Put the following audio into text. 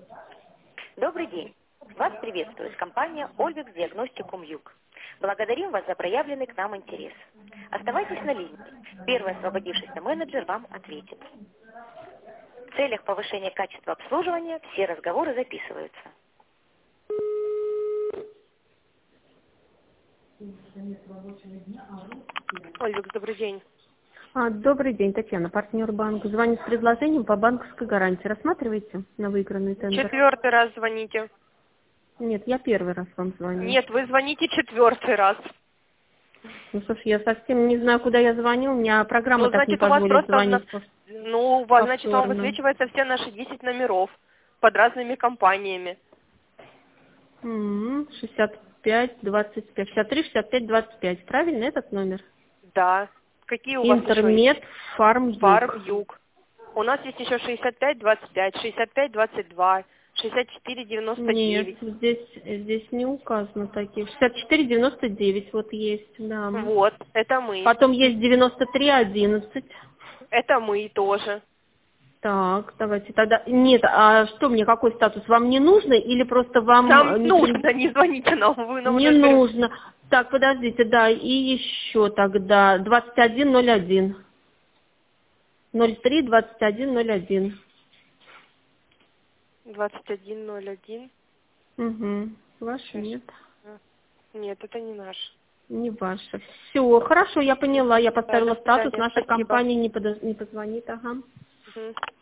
Добрый день. Вас приветствует компания Ольвекс Диагностикум Юг. Благодарим вас за проявленный к нам интерес. Оставайтесь на линии. Первый освободившийся менеджер вам ответит. В целях повышения качества обслуживания все разговоры записываются. Ольвекс, добрый день. Добрый день, Татьяна, партнер банка. Звоню с предложением по банковской гарантии. Рассматриваете на выигранный тендер? 4-й раз звоните. Нет, я первый раз вам звоню. Нет, вы звоните 4-й раз. Ну, слушай, я совсем не знаю, куда я звоню. У меня программа Ну, так не значит, у вас позволит просто... звонить. Ну, у вас, значит, вам Повторно. высвечиваются все наши 10 номеров под разными компаниями. 65, 25, 63, 65, 25. Правильно этот номер? Да. Какие у вас еще Интермед, есть? Фарм, Юг. Фарм, Юг. У нас есть еще 65-25, 65-22, 64-99. Нет, здесь не указано такие. 64,99 вот есть, да. Вот, это мы. Потом есть 93,11. Это мы тоже. Так, давайте тогда. Нет, а что мне, какой статус? Вам не нужно или просто вам Нам нужно, не звоните нам, вы нам не уже говорите. нужно? Так, подождите, да, и еще тогда 2101. 03 2101. 2101. Угу. Ваш Сейчас. нет. Нет, это не наш. Не ваше. Все, хорошо, я поняла. Я Да, поставила до статус. свидания. Наша Спасибо. компания не позвонит. Ага. Мгм.